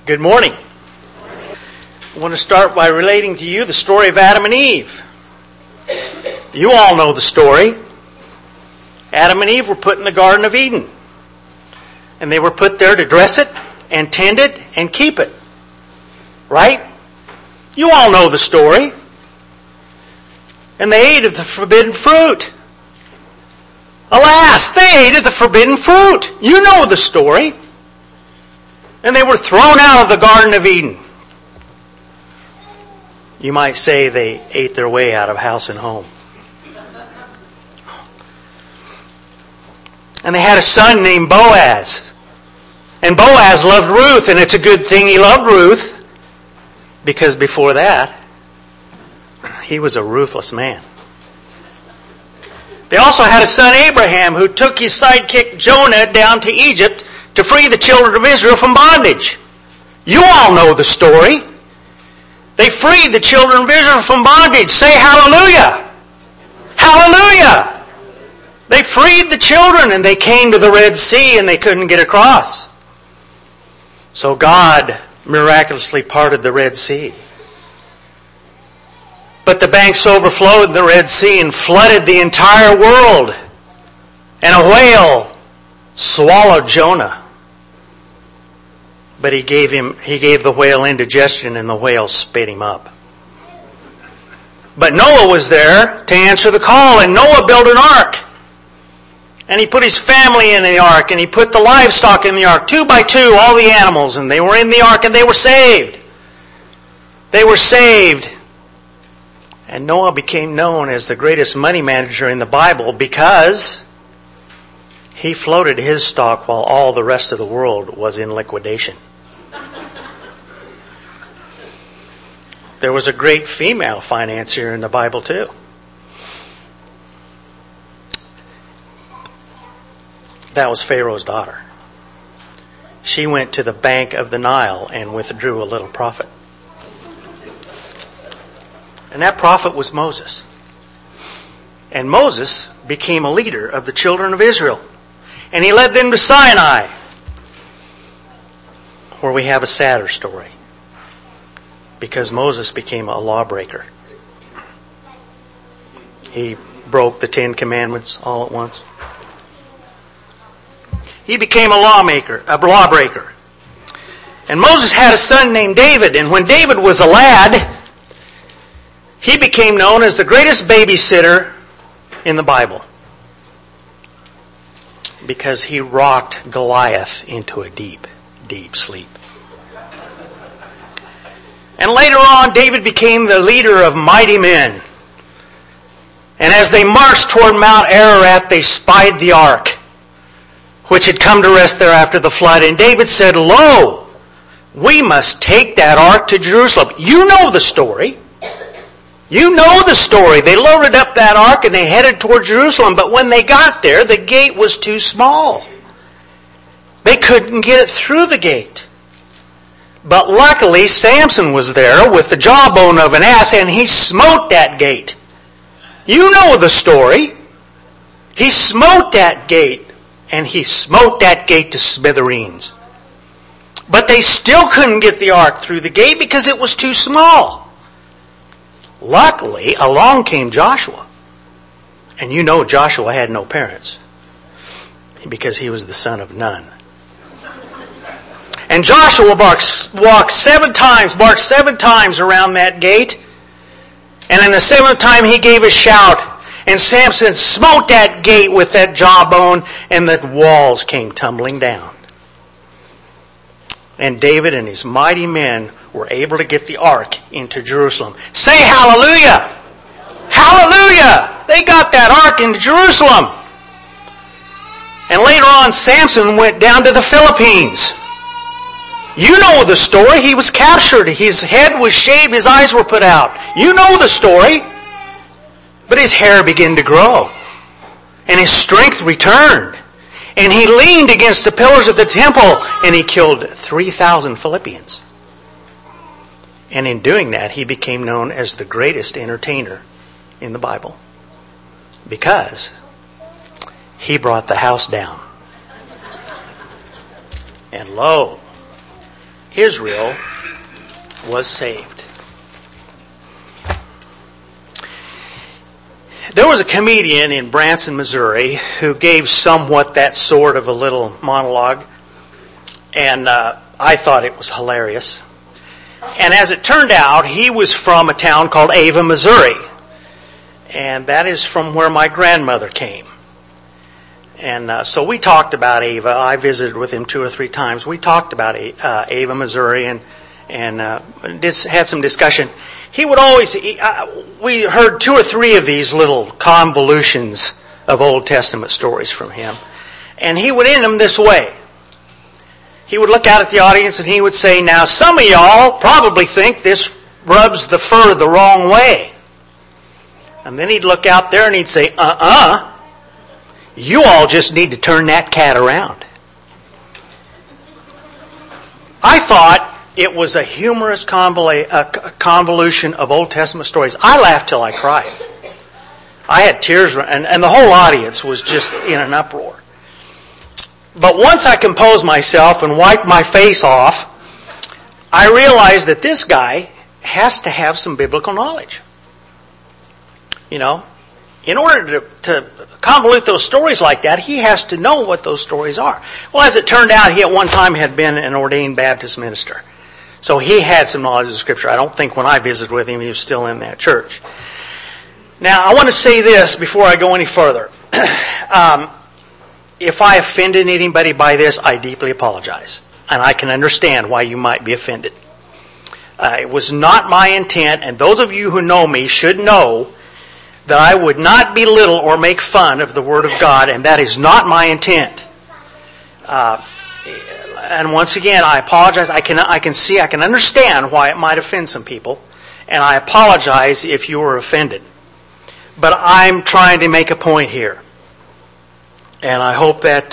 Good morning. I want to start by relating to you the story of Adam and Eve. You all know the story. Adam and Eve were put in the Garden of Eden. And they were put there to dress it and tend it and keep it. Right? You all know the story. And they ate of the forbidden fruit. Alas, they ate of the forbidden fruit. You know the story. And they were thrown out of the Garden of Eden. You might say they ate their way out of house and home. And they had a son named Boaz. And Boaz loved Ruth, and it's a good thing he loved Ruth, because before that, he was a ruthless man. They also had a son, Abraham, who took his sidekick Jonah down to Egypt to free the children of Israel from bondage. You all know the story. They freed the children of Israel from bondage. Say hallelujah. Hallelujah. They freed the children and they came to the Red Sea and they couldn't get across. So God miraculously parted the Red Sea. But the banks overflowed in the Red Sea and flooded the entire world. And a whale swallowed Jonah. But he gave the whale indigestion and the whale spit him up. But Noah was there to answer the call, and Noah built an ark. And he put his family in the ark, and he put the livestock in the ark, 2 by 2, all the animals, and they were in the ark and they were saved. They were saved. And Noah became known as the greatest money manager in the Bible because he floated his stock while all the rest of the world was in liquidation. There was a great female financier in the Bible too. That was Pharaoh's daughter. She went to the bank of the Nile and withdrew a little profit. And that prophet was Moses. And Moses became a leader of the children of Israel. And he led them to Sinai, where we have a sadder story. Because Moses became a lawbreaker. He broke the 10 Commandments all at once. He became a lawbreaker. And Moses had a son named David. And when David was a lad, he became known as the greatest babysitter in the Bible. Because he rocked Goliath into a deep, deep sleep. And later on, David became the leader of mighty men. And as they marched toward Mount Ararat, they spied the ark, which had come to rest there after the flood. And David said, "Lo, we must take that ark to Jerusalem." You know the story. You know the story. They loaded up that ark and they headed toward Jerusalem. But when they got there, the gate was too small. They couldn't get it through the gate. But luckily, Samson was there with the jawbone of an ass, and he smote that gate. You know the story. He smote that gate, and he smote that gate to smithereens. But they still couldn't get the ark through the gate because it was too small. Luckily, along came Joshua. And you know Joshua had no parents because he was the son of none. And Joshua walked 7 times around that gate. And in the 7th time he gave a shout. And Samson smote that gate with that jawbone, and the walls came tumbling down. And David and his mighty men were able to get the ark into Jerusalem. Say hallelujah! Hallelujah! They got that ark into Jerusalem. And later on, Samson went down to the Philippines. You know the story. He was captured. His head was shaved. His eyes were put out. You know the story. But his hair began to grow. And his strength returned. And he leaned against the pillars of the temple. And he killed 3,000 Philippians. And in doing that, he became known as the greatest entertainer in the Bible. Because he brought the house down. And lo, Israel was saved. There was a comedian in Branson, Missouri, who gave somewhat that sort of a little monologue, and I thought it was hilarious. And as it turned out, he was from a town called Ava, Missouri, and that is from where my grandmother came. And so we talked about Ava. I visited with him 2 or 3 times. We talked about Ava, Missouri, and had some discussion. He would always, we heard 2 or 3 of these little convolutions of Old Testament stories from him. And he would end them this way. He would look out at the audience and he would say, now some of y'all probably think this rubs the fur the wrong way. And then he'd look out there and he'd say, you all just need to turn that cat around. I thought it was a humorous convolution of Old Testament stories. I laughed till I cried. I had tears, and the whole audience was just in an uproar. But once I composed myself and wiped my face off, I realized that this guy has to have some biblical knowledge. You know, in order to convolute those stories like that, he has to know what those stories are. Well, as it turned out, he at one time had been an ordained Baptist minister. So he had some knowledge of Scripture. I don't think when I visited with him, he was still in that church. Now, I want to say this before I go any further. If I offended anybody by this, I deeply apologize. And I can understand why you might be offended. It was not my intent, and those of you who know me should know that I would not belittle or make fun of the Word of God, and that is not my intent. And once again, I apologize. I can understand why it might offend some people, and I apologize if you were offended. But I'm trying to make a point here. And I hope that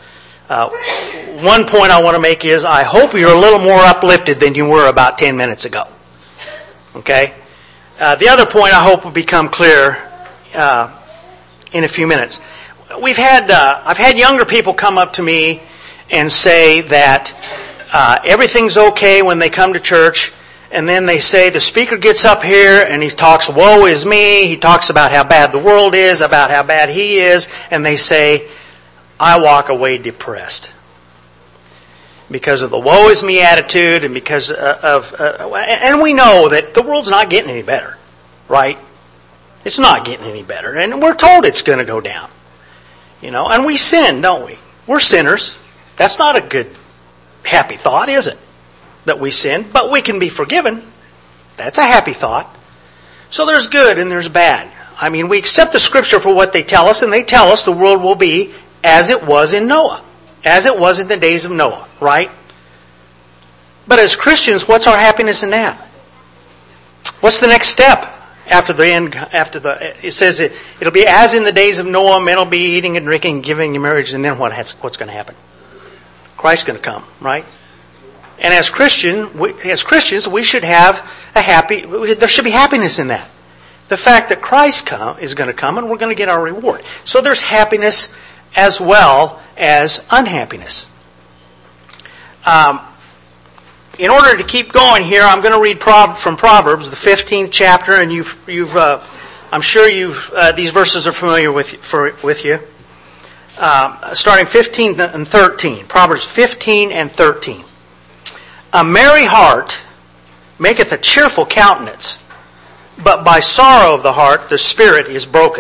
one point I want to make is I hope you're a little more uplifted than you were about 10 minutes ago. Okay? The other point I hope will become clear in a few minutes. I've had younger people come up to me and say that everything's okay when they come to church, and then they say the speaker gets up here and he talks, woe is me, he talks about how bad the world is, about how bad he is, and they say, I walk away depressed. Because of the woe is me attitude and because and we know that the world's not getting any better, right? It's not getting any better, and we're told it's going to go down. You know, and we sin, don't we? We're sinners. That's not a good, happy thought, is it? That we sin, but we can be forgiven. That's a happy thought. So there's good and there's bad. I mean, we accept the Scripture for what they tell us, and they tell us the world will be as it was in Noah. As it was in the days of Noah, right? But as Christians, what's our happiness in that? What's the next step after the end? It says it'll be as in the days of Noah. Men will be eating and drinking, giving in marriage, and then what's going to happen? Christ's going to come, right? And as Christians, we should have there should be happiness in that. The fact that Christ is going to come and we're going to get our reward. So there's happiness as well as unhappiness. In order to keep going here, I'm going to read from Proverbs, the 15th chapter, and I'm sure these verses are familiar with you. Starting 15 and 13. Proverbs 15 and 13. A merry heart maketh a cheerful countenance, but by sorrow of the heart the spirit is broken.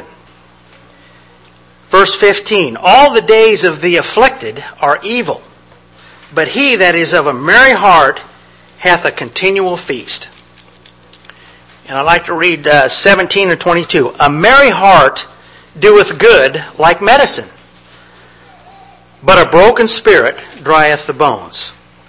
Verse 15. All the days of the afflicted are evil, but he that is of a merry heart hath a continual feast. And I'd like to read 17 and 22. A merry heart doeth good like medicine, but a broken spirit drieth the bones.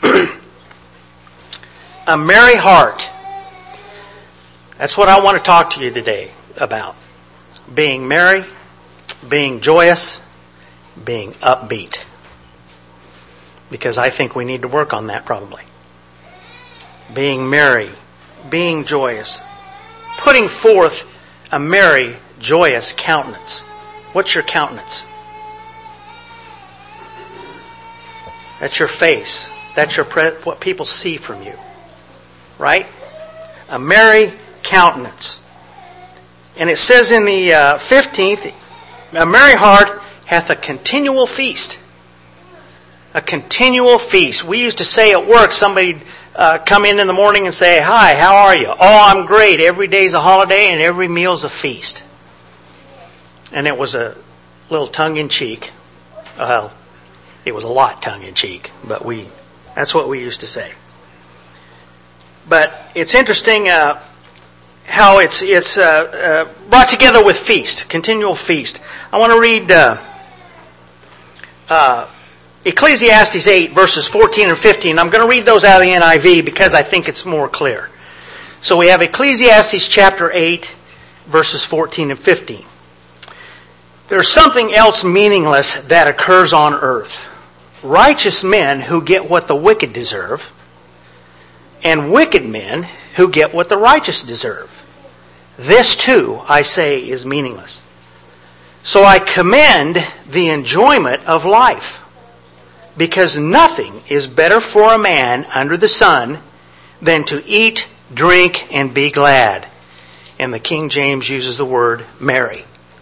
A merry heart. That's what I want to talk to you today about. Being merry, being joyous, being upbeat. Because I think we need to work on that probably. Being merry, being joyous, putting forth a merry, joyous countenance. What's your countenance? That's your face. That's what people see from you. Right? A merry countenance. And it says in the 15th, a merry heart hath a continual feast. A continual feast. We used to say at work, somebody come in the morning and say, "Hi, how are you?" "Oh, I'm great. Every day's a holiday and every meal's a feast." And it was a little tongue-in-cheek. Well, it was a lot tongue-in-cheek, but that's what we used to say. But it's interesting how it's brought together with feast, continual feast. I want to read Ecclesiastes 8, verses 14 and 15. I'm going to read those out of the NIV because I think it's more clear. So we have Ecclesiastes chapter 8, verses 14 and 15. There's something else meaningless that occurs on earth. Righteous men who get what the wicked deserve, and wicked men who get what the righteous deserve. This too, I say, is meaningless. So I commend the enjoyment of life, because nothing is better for a man under the sun than to eat, drink, and be glad. And the King James uses the word merry.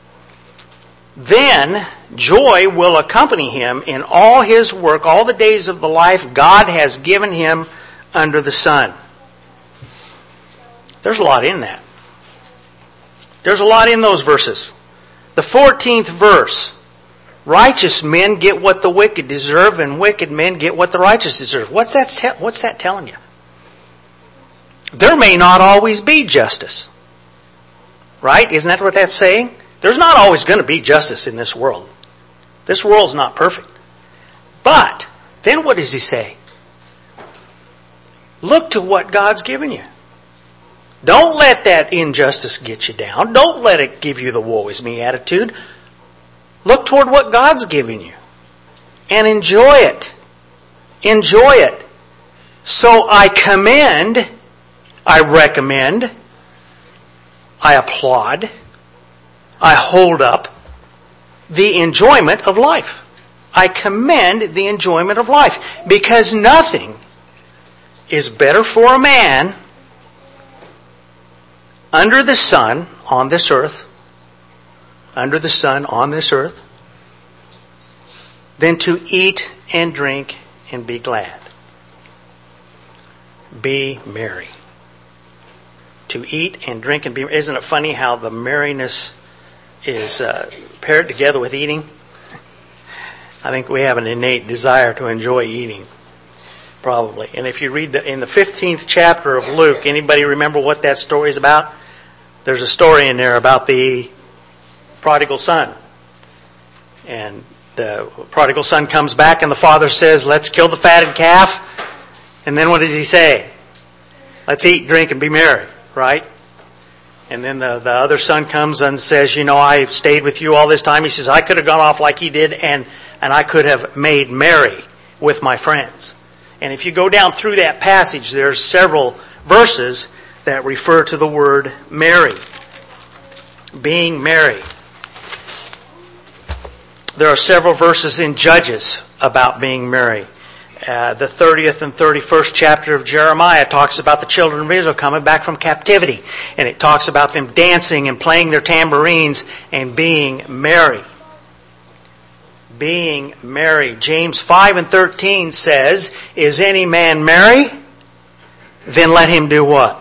Then joy will accompany him in all his work, all the days of the life God has given him under the sun. There's a lot in that. There's a lot in those verses. The 14th verse. Righteous men get what the wicked deserve, and wicked men get what the righteous deserve. What's that telling you? There may not always be justice. Right? Isn't that what that's saying? There's not always going to be justice in this world. This world's not perfect. But, then what does he say? Look to what God's given you. Don't let that injustice get you down. Don't let it give you the woe is me attitude. Look toward what God's given you. And enjoy it. Enjoy it. So I commend, I recommend, I applaud, I hold up the enjoyment of life. I commend the enjoyment of life. Because nothing is better for a man under the sun on this earth, than to eat and drink and be glad. Be merry. To eat and drink and be merry. Isn't it funny how the merriness is paired together with eating? I think we have an innate desire to enjoy eating. Probably. And if you read in the 15th chapter of Luke, anybody remember what that story is about? There's a story in there about the prodigal son. And the prodigal son comes back and the father says, "Let's kill the fatted calf." And then what does he say? "Let's eat, drink, and be merry." Right? And then the other son comes and says, "I stayed with you all this time." He says, "I could have gone off like he did and I could have made merry with my friends." And if you go down through that passage, there's several verses that refer to the word merry. Being merry. There are several verses in Judges about being merry. The 30th and 31st chapter of Jeremiah talks about the children of Israel coming back from captivity. And it talks about them dancing and playing their tambourines and being merry. Being merry. James 5 and 13 says, "Is any man merry? Then let him do what?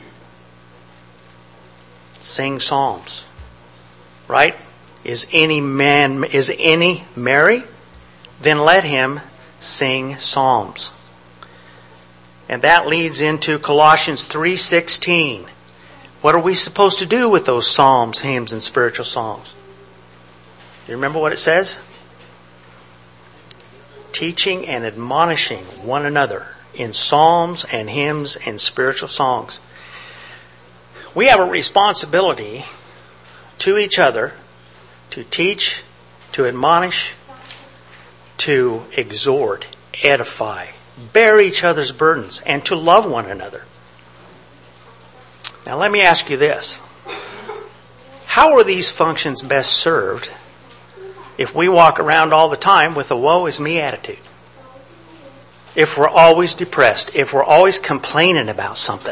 Sing psalms." Right? Is any merry? Then let him sing psalms. And that leads into Colossians 3:16. What are we supposed to do with those psalms, hymns, and spiritual songs? Do you remember what it says? Teaching and admonishing one another in psalms and hymns and spiritual songs. We have a responsibility to each other to teach, to admonish, to exhort, edify, bear each other's burdens, and to love one another. Now let me ask you this. How are these functions best served if we walk around all the time with a woe is me attitude? if we're always depressed, if we're always complaining about something.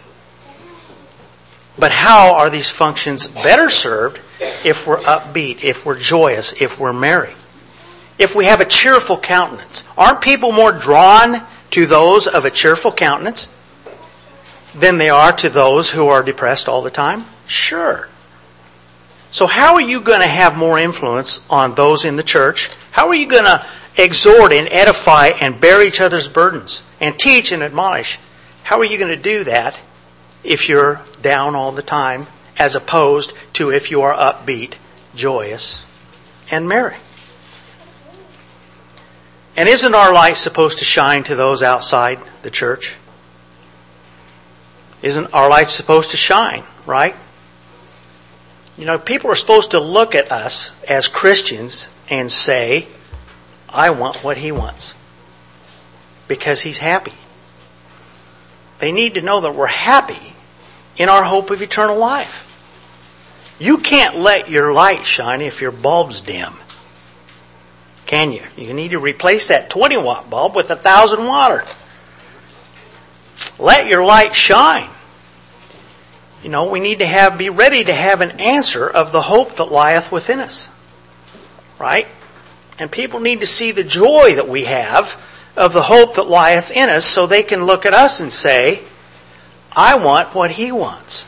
But how are these functions better served if we're upbeat, if we're joyous, if we're merry? If we have a cheerful countenance? Aren't people more drawn to those of a cheerful countenance than they are to those who are depressed all the time? Sure. So how are you going to have more influence on those in the church? How are you going to exhort and edify and bear each other's burdens and teach and admonish? How are you going to do that if you're down all the time, as opposed to if you are upbeat, joyous, and merry? And isn't our light supposed to shine to those outside the church? Isn't our light supposed to shine, right? You know, people are supposed to look at us as Christians and say, I want what he wants, because he's happy. They need to know that we're happy in our hope of eternal life. You can't let your light shine if your bulb's dim. Can you? You need to replace that 20-watt bulb with 1,000-watt. Let your light shine. You know, we need to be ready to have an answer of the hope that lieth within us. Right? And people need to see the joy that we have of the hope that lieth in us, so they can look at us and say, I want what he wants.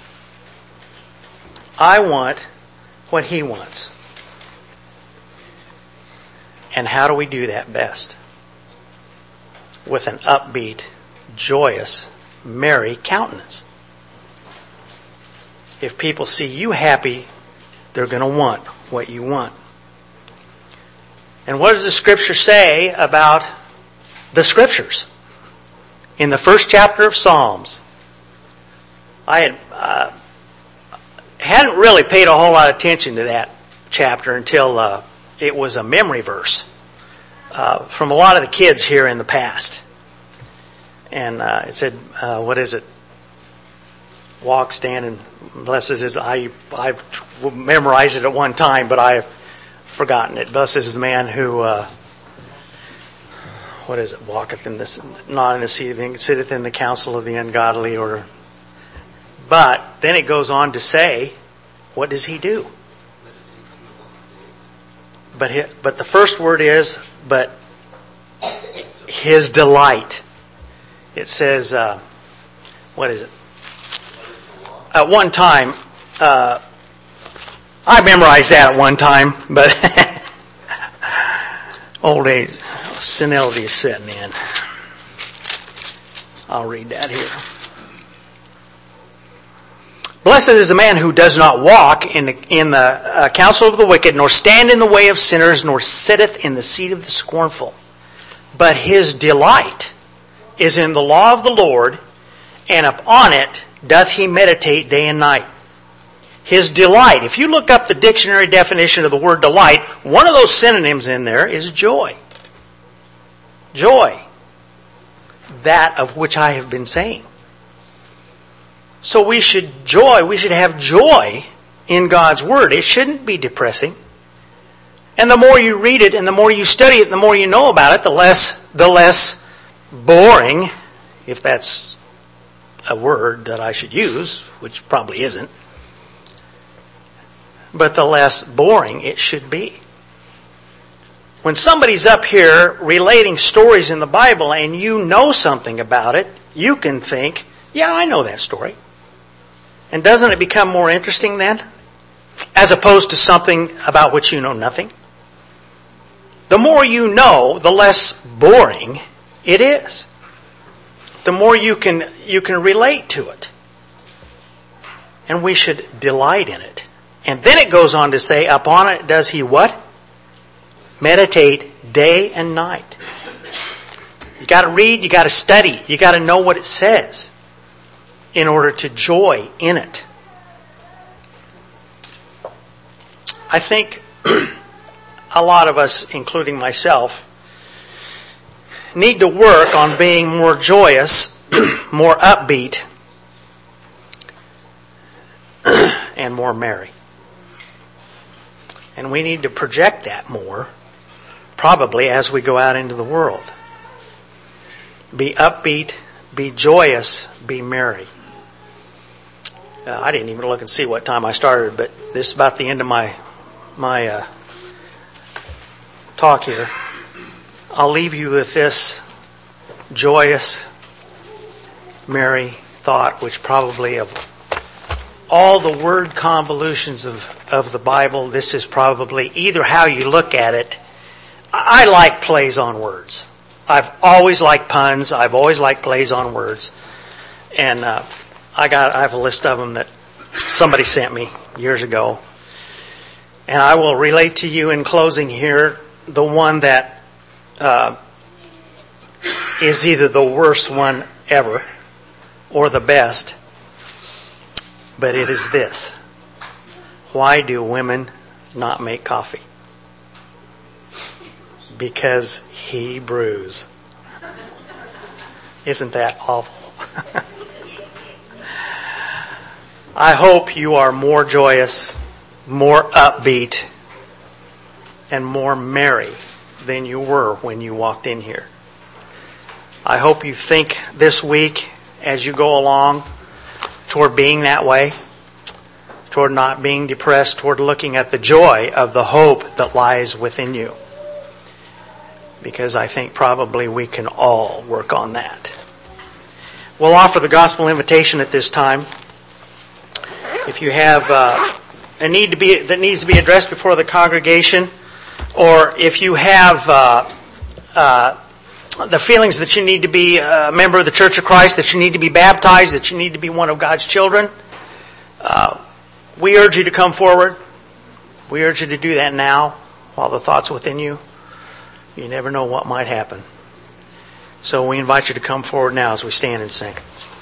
I want what he wants. And how do we do that best? With an upbeat, joyous, merry countenance. If people see you happy, they're going to want what you want. And what does the Scripture say about the Scriptures? In the first chapter of Psalms, I hadn't really paid a whole lot of attention to that chapter until it was a memory verse from a lot of the kids here in the past. And it said, what is it? Walk, stand, and blessed is... I've memorized it at one time, but I've forgotten it. Blessed is the man who... what is it? Walketh in this, not in the seat of the, sitteth in the counsel of the ungodly, or... But then it goes on to say, what does he do? But the first word is, but his delight. It says, what is it? At one time, I memorized that at one time, but old age, senility is setting in. I'll read that here. Blessed is the man who does not walk in the counsel of the wicked, nor stand in the way of sinners, nor sitteth in the seat of the scornful. But his delight is in the law of the Lord, and upon it doth he meditate day and night. His delight, if you look up the dictionary definition of the word delight, one of those synonyms in there is joy. Joy. That of which I have been saying. So we should have joy in God's Word. It shouldn't be depressing. And the more you read it and the more you study it, the more you know about it, the less boring, if that's a word that I should use, which probably isn't, but the less boring it should be. When somebody's up here relating stories in the Bible and you know something about it, you can think, yeah, I know that story. And doesn't it become more interesting then? As opposed to something about which you know nothing? The more you know, the less boring it is. The more you can relate to it. And we should delight in it. And then it goes on to say, upon it does he what? Meditate day and night. You got to read, you got to study, you got to know what it says in order to joy in it. I think a lot of us, including myself, need to work on being more joyous, more upbeat, and more merry. And we need to project that more, probably as we go out into the world. Be upbeat, be joyous, be merry. I didn't even look and see what time I started, but this is about the end of my talk here. I'll leave you with this joyous, merry thought, which probably of all the word convolutions of the Bible, this is probably either how you look at it. I like plays on words. I've always liked puns. I've always liked plays on words. And I have a list of them that somebody sent me years ago. And I will relate to you in closing here the one that is either the worst one ever or the best. But it is this. Why do women not make coffee? Because he brews. Isn't that awful? I hope you are more joyous, more upbeat, and more merry than you were when you walked in here. I hope you think this week as you go along toward being that way, toward not being depressed, toward looking at the joy of the hope that lies within you. Because I think probably we can all work on that. We'll offer the gospel invitation at this time. If you have a need that needs to be addressed before the congregation, or if you have the feelings that you need to be a member of the Church of Christ, that you need to be baptized, that you need to be one of God's children, we urge you to come forward. We urge you to do that now while the thought's within you. You never know what might happen. So we invite you to come forward now as we stand and sing.